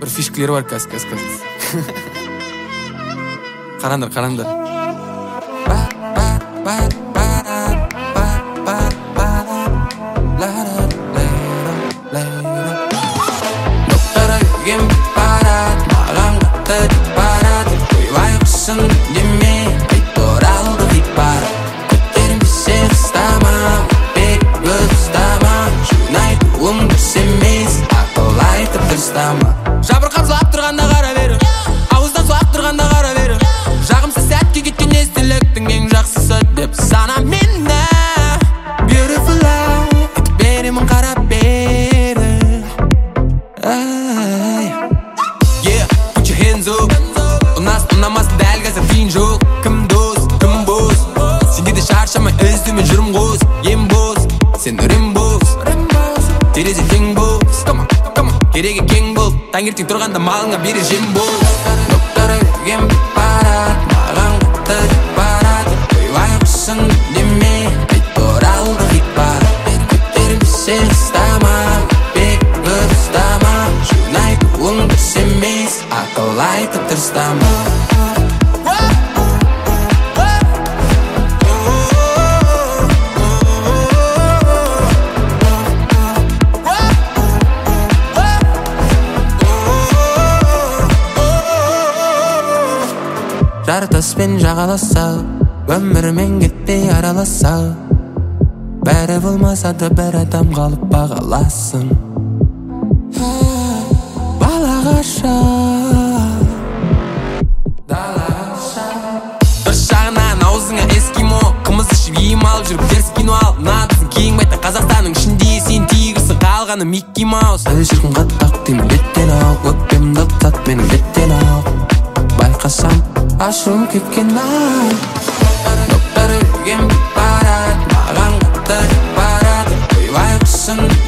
бір фишкілері бар қазір. Қараңдар. Доктора келген барат, маған қатты барат. Ойбай құсын деме, қайт оралды қит барат. Көтермесе қыстама, бек өтістама. Жунайтуым дұрыс емес, ақыл айтып дұрыстама. Жабырқап жылап тұрғанда қара бері, ауыздан сұлап тұрғанда қара бері. Жағымсыз сәтке кеткен естіліктің ең жақсысы деп санам мені. Beautiful life, айтып беремін қарап бері. Yeah, put your hands up. Ұнамас дәл қазір қиын жоқ. Кім дос, кім бос. Сенде де шаршамай іздеме жүрім қос. Ем бос, сен үрем бос. Терезе тең бос. Керегі кең бол. Таңертең тұрғанда малыңа бері жем бол. Доктора келген барат, маған қатты барат. Ойбай құсын деме, қайт оралды қит барат. Көтермесе қыстама, бек өтістама. Жунайтуым дұрыс емес, ақыл айтып дұрыстама. Жартаспен жағаласа, өмірмен кетпей араласа. Бәрі болмаса да бір адам қалып бағаласын. Балағаша бір жағынан аузыңа эскимо, қымыз ішіп ем алып жүріп теріс кино ал. Надысын кейін байта Қазақстанның ішінде сен тигірсің, қалғаны Микки Маус. Әлі жүргін қаттақ деймін беттен ал, өкпемді ұқтат менің беттен ал. Байқасам ашуым кеткен ай. Доктора келген барат, маған қатты барат. Ойбай құсын